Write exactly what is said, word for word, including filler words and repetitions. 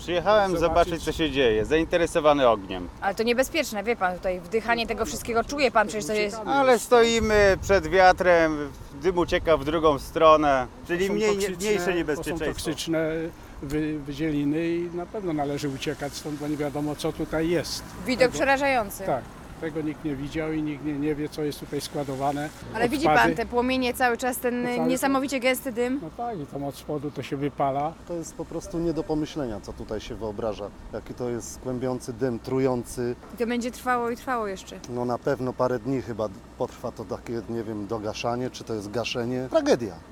Przyjechałem zobaczyć, co się dzieje, zainteresowany ogniem. Ale to niebezpieczne, wie pan, tutaj wdychanie tego wszystkiego czuje pan, przecież to jest... Ale stoimy przed wiatrem, dym ucieka w drugą stronę, czyli To są mniej, toksyczne- mniejsze To są niebezpieczeństwo. toksyczne wy, wydzieliny i na pewno należy uciekać stąd, bo nie wiadomo, co tutaj jest. Widok Tego- przerażający. Tak, tego nikt nie widział i nikt nie, nie wie, co jest tutaj składowane. Ale widzi Odpady. pan te płomienie cały czas, ten No cały- niesamowicie gęsty dym? No tak, i tam od spodu to się wypala. To jest po prostu nie do pomyślenia, co tutaj się wyobraża. Jaki to jest kłębiący dym, trujący. I to będzie trwało i trwało jeszcze. No na pewno parę dni chyba potrwa to takie, nie wiem, dogaszanie, czy to jest gaszenie. Tragedia.